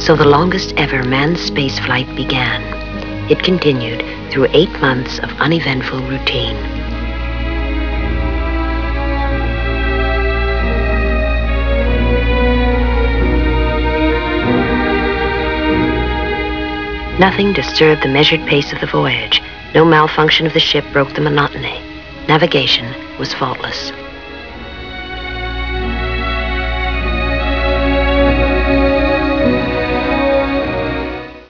So the longest ever manned spaceflight began. It continued through 8 months of uneventful routine. Nothing disturbed the measured pace of the voyage. No malfunction of the ship broke the monotony. Navigation was faultless.